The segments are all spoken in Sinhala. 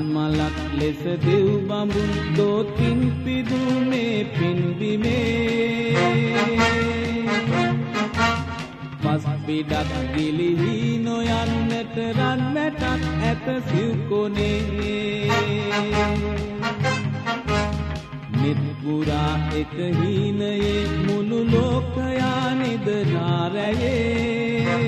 මලක් ලෙස දෙව් බඹුන් දෝතින් පිදුමේ පින්බිමේ පස් පිටක් ගිලිහි නොයන්නට රන් මැටක් ඇත සිව්කොනේ නිත් පුරා එක හීනයේ මුළු ලෝකයා නිදනාරයේ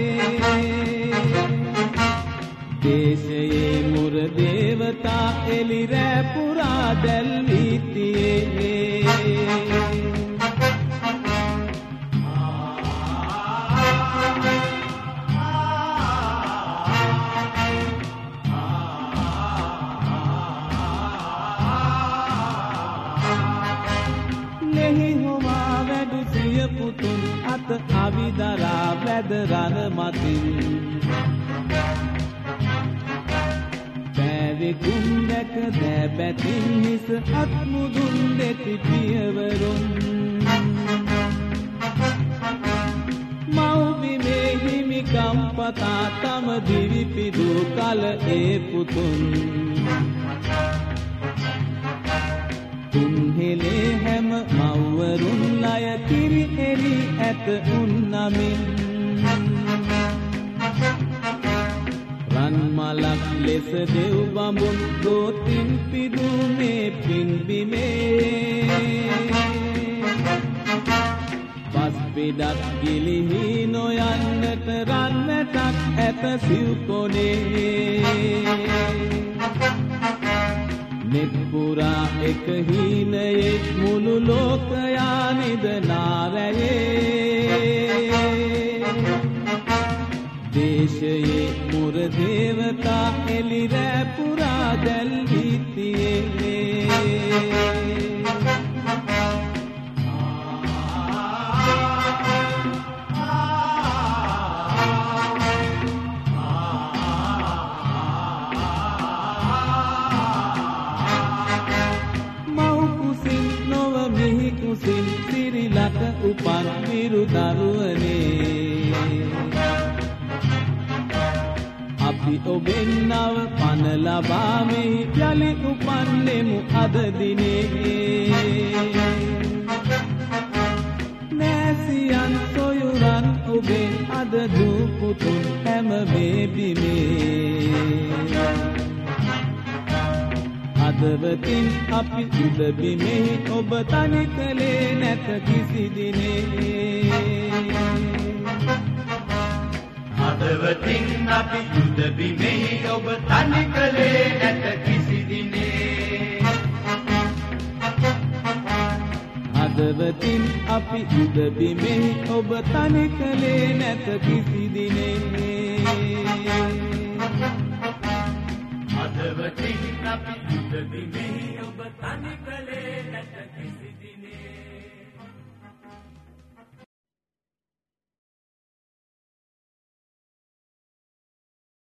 දේශයේ මුර දේවතා එලි රැ පුරා දැල්වී තියේ ලෙහි හොවා වැඩු සිය පුතුන් අත අවිදරා වැද රණ මතින් පැවිකුම් දැක දැබැතින් හිස අත්මුදුන් දෙති පියවරුන් මව්බිමේ හිමිකම් පතා තම දිවි පිදු කල ඒ පුතුන් තුන්හෙලේ හැම මව්වරුන් ලය කිරි එලි ඇත උන්නමින් රන් මලක් ලෙස දෙව් බඹුන් දෝතින් පිදුමේ පින්බිමේ පස් පිටක් ගිලිහි නොයන්නට රන් මැටක් ඇත සිව්කොනේ නිත් පුරා එක හීනයේ මුළු ලෝකයා නිදනාරයේ දේශයේ මුර දේවතා එලි රැ පුරා දැල්වී තියේ කුසින් සිරිලක උපන් විරු දරුවනේ අපි ඔබෙන් නව පන ලබා මෙහි යලි උපන්නෙමු අද දිනේ නැසියන් සොයුරන් ඔබෙන් අද දූ පුතුන් හැම බිමේ අදවතින් අපි උදබිමෙහි ඔබ තනි කලේ නැත කිසි දිනේ අදවතින් අපි උදබිමෙහි ඔබ තනි කලේ නැත කිසි දිනේ අදවතින් අපි උදබිමෙහි ඔබ තනි කලේ නැත කිසි දිනේ අදවතින් අපි උදබිමෙහි ඔබ තනි කලේ නැත කිසි දිනේ